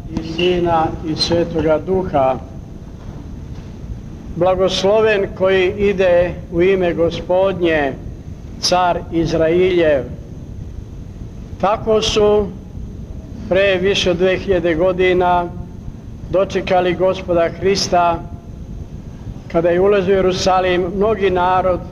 i Sina i Svetoga Duha. Blagosloven koji ide u ime Gospodnje, car Izrailjev. Tako su pre više od 2000 godina dočekali Gospoda Hrista kada je ulazio u Jerusalim mnogi narod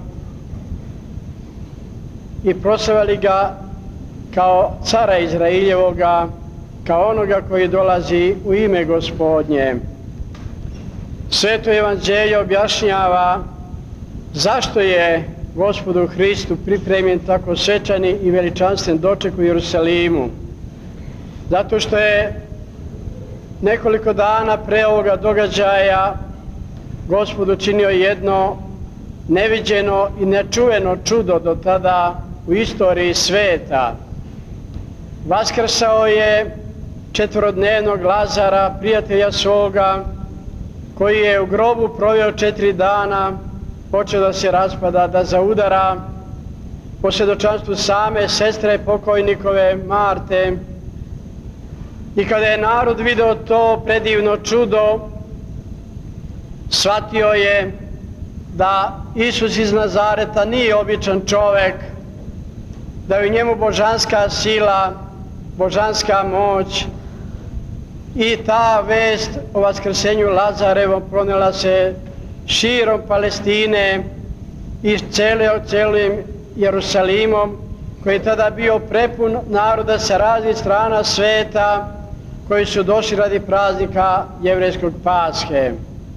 i proslavljali ga kao cara Izrailjevoga, kao onoga koji dolazi u ime Gospodnje. Sveto evanđelje objašnjava zašto je Gospodu Hristu pripremljen tako svečani i veličanstven doček u Jerusalimu. Zato što je nekoliko dana pre ovoga događaja Gospod učinio jedno neviđeno i nečuveno čudo do tada u istoriji sveta. Vaskrsao je četvorodnevnog Lazara, prijatelja svoga, koji je u grobu proveo 4 dana, počeo da se raspada, da zaudara, po svjedočanstvu same sestre pokojnikove Marte. I kada je narod video to predivno čudo, shvatio je da Isus iz Nazareta nije običan čovek, da je u njemu božanska sila, božanska moć, i ta vest o vaskrsenju Lazarevom pronela se širom Palestine i celim Jerusalimom, koji je tada bio prepun naroda sa raznih strana sveta, koji su došli radi praznika jevrejskog Paske.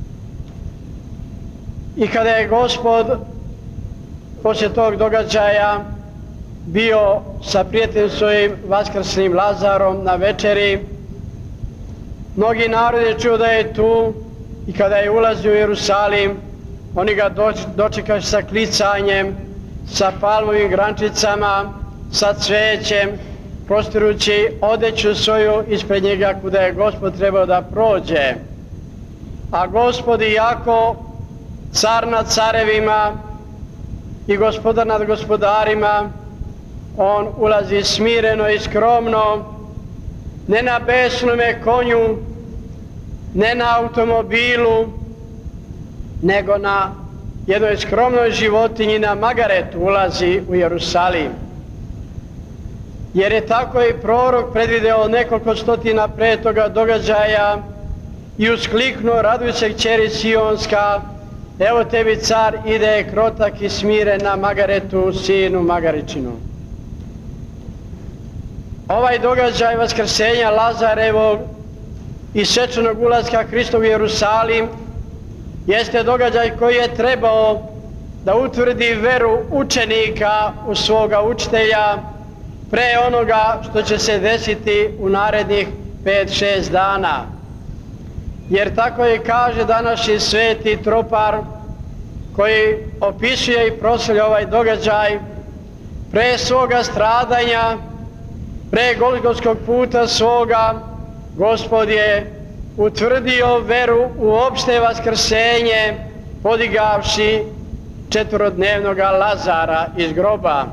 I kada je Gospod poslije tog događaja bio sa prijateljem svojim vaskrslim Lazarom na večeri, mnogi narod je čuo da je tu, i kada je ulazio u Jerusalim, oni ga dočekali sa klicanjem, sa palmovim grančicama, sa cvećem, prostirući odeću svoju ispred njega kuda je Gospod trebao da prođe. A Gospod, iako car nad carevima i gospodar nad gospodarima, on ulazi smireno i skromno, ne na besnome konju, ne na automobilu, nego na jednoj skromnoj životinji, na magaretu ulazi u Jerusalim. Jer je tako i prorok predvideo nekoliko stotina pre toga događaja i uskliknuo: raduj se, kćeri Sionska, evo tebi car ide krotak i smiren na magaretu, sinu Magaričinu. Ovaj događaj vaskrsenja Lazarevog i svečanog ulaska Hrista u Jerusalim jeste događaj koji je trebao da utvrdi veru učenika u svoga učitelja pre onoga što će se desiti u narednih 5-6 dana. Jer tako je kaže današnji sveti tropar, koji opisuje i proslavlja ovaj događaj: pre svoga stradanja, pre golgotskog puta svoga, Gospod je utvrdio veru u opšte vaskrsenje, podigavši četvorodnevnog Lazara iz groba.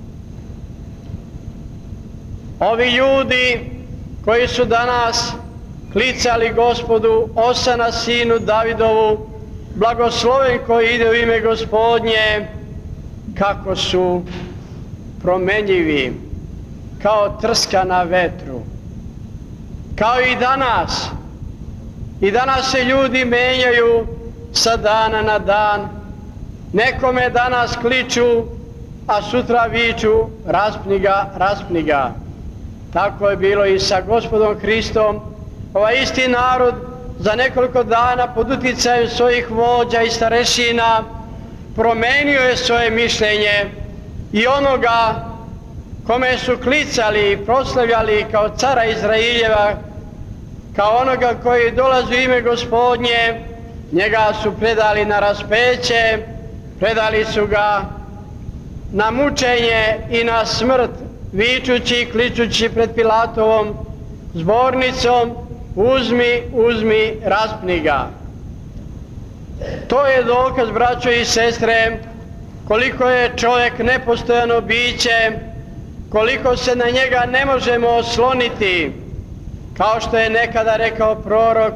Ovi ljudi koji su danas klicali Gospodu: osana sinu Davidovu, blagosloven koji ide u ime Gospodnje, kako su promenljivi, kao trska na vetru. Kao i danas. I danas se ljudi menjaju sa dana na dan. Nekome danas kliču, a sutra viču: raspni ga, raspni ga. Tako je bilo i sa Gospodom Hristom. Ovaj isti narod za nekoliko dana pod uticajem svojih vođa i starešina promenio je svoje mišljenje i onoga kome su klicali i proslavljali kao cara Izrailjeva, kao onoga koji dolazi u ime Gospodnje, njega su predali na raspeće, predali su ga na mučenje i na smrt, vičući i kličući pred Pilatovom zbornicom: uzmi, uzmi, raspni ga. To je dokaz, braćo i sestre, koliko je čovjek nepostojano biće, koliko se na njega ne možemo osloniti, kao što je nekada rekao prorok,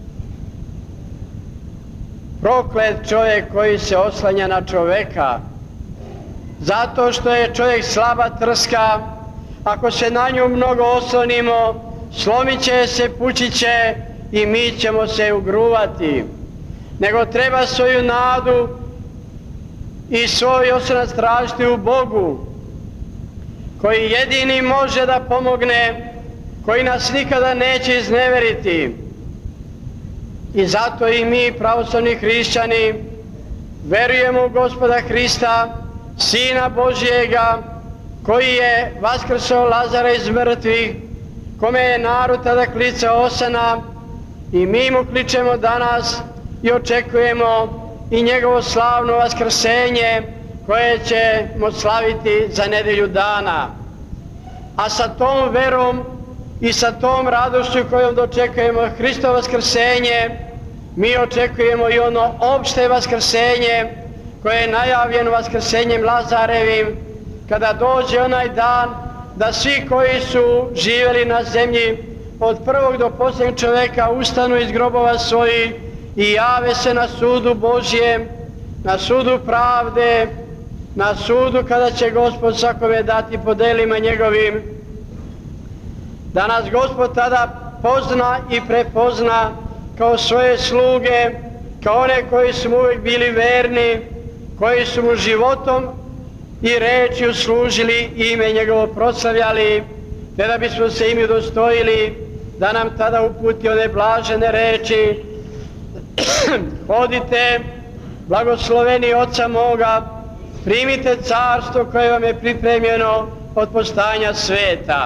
proklet čovjek koji se oslanja na čovjeka, zato što je čovjek slaba trska, ako se na nju mnogo oslonimo, slomit će se, pućit će i mi ćemo se ugruvati. Nego treba svoju nadu i svoj oslonac tražiti u Bogu, koji jedini može da pomogne, koji nas nikada neće izneveriti. I zato i mi, pravoslavni hrišćani, verujemo u Gospoda Hrista, Sina Božjega, koji je vaskrsao Lazara iz mrtvih, kome je narod tada klicao osana, i mi mu kličemo danas i očekujemo i njegovo slavno vaskrsenje koje ćemo slaviti za nedelju dana. A sa tom verom i sa tom radošću kojom dočekujemo Hristovo vaskrsenje, mi očekujemo i ono opšte vaskrsenje koje je najavljeno vaskrsenjem Lazarevim, kada dođe onaj dan da svi koji su živjeli na zemlji od prvog do posljednjeg čovjeka ustanu iz grobova svojih i jave se na sudu Božjem, na sudu pravde, na sudu kada će Gospod svakome dati po delima njegovim, da nas Gospod tada pozna i prepozna kao svoje sluge, kao one koji su mu uvijek bili verni, koji su mu životom i rečju služili i ime njegovo proslavljali, te da bismo se imi udostojili da nam tada uputi one blažene reči: hodite, blagosloveni Oca moga, primite carstvo koje vam je pripremljeno od postajanja sveta.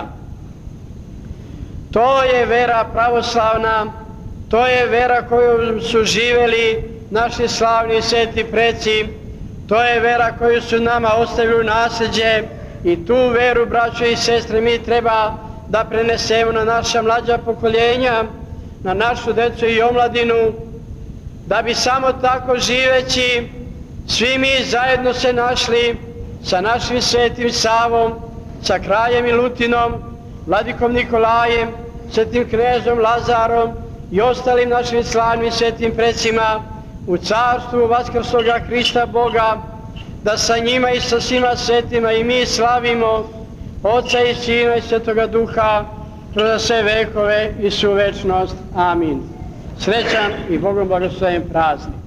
To je vera pravoslavna, to je vera koju su živjeli naši slavni sveti preci, to je vera koju su nama ostavili u nasljeđe i tu veru, braćo i sestre, mi treba da prenesemo na naša mlađa pokoljenja, na našu decu i omladinu, da bi samo tako živeći svi mi zajedno se našli sa našim svetim Savom, sa kraljem Milutinom, vladikom Nikolajem, svetim knezom Lazarom i ostalim našim slavnim svetim precima u carstvu vaskrsloga Hrista Boga, da sa njima i sa svima svetima i mi slavimo Oca i Sina i Svetoga Duha kroz sve vekove i svu večnost. Amin. Srećan i Bogom blagosloven praznik.